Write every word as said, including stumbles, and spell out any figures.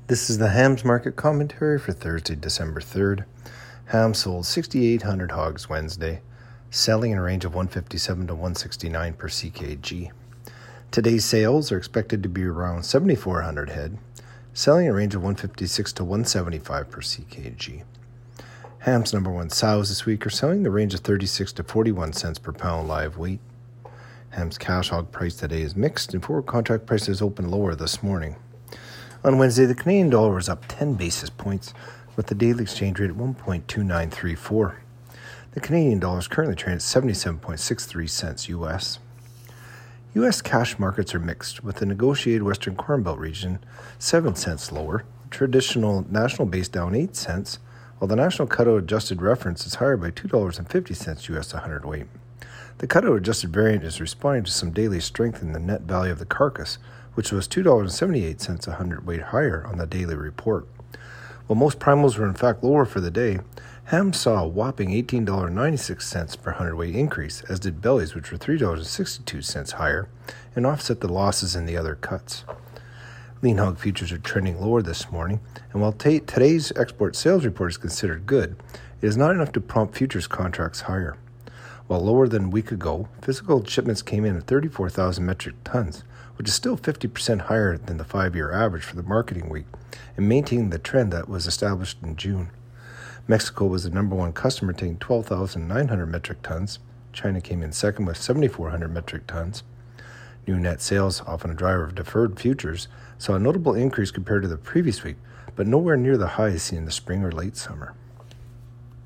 This is the hams market commentary for Thursday, December third. Ham sold six thousand eight hundred hogs Wednesday, selling in a range of one fifty-seven to one sixty-nine per C K G. Today's sales are expected to be around seven thousand four hundred head, selling in a range of one fifty-six to one seventy-five per C K G. Ham's number one sows this week are selling in the range of thirty-six to forty-one cents per pound live weight. Ham's cash hog price today is mixed, and forward contract prices opened lower this morning. On Wednesday, the Canadian dollar was up ten basis points, with the daily exchange rate at one point two nine three four. The Canadian dollar is currently trading at seventy-seven point six three cents U S. U S cash markets are mixed, with the negotiated Western Corn Belt region seven cents lower, traditional national base down eight cents, while the national cutout adjusted reference is higher by two dollars and fifty cents U S a hundredweight. The cutout adjusted variant is responding to some daily strength in the net value of the carcass, which was two dollars and seventy-eight cents a hundredweight higher on the daily report. While most primals were in fact lower for the day, ham saw a whopping eighteen dollars and ninety-six cents per hundredweight increase, as did bellies, which were three dollars and sixty-two cents higher, and offset the losses in the other cuts. Lean hog futures are trending lower this morning, and while t- today's export sales report is considered good, it is not enough to prompt futures contracts higher. While lower than a week ago, physical shipments came in at thirty-four thousand metric tons, which is still fifty percent higher than the five-year average for the marketing week, and maintaining the trend that was established in June. Mexico was the number one customer, taking twelve thousand nine hundred metric tons. China came in second with seven thousand four hundred metric tons. New net sales, often a driver of deferred futures, saw a notable increase compared to the previous week, but nowhere near the highs seen in the spring or late summer.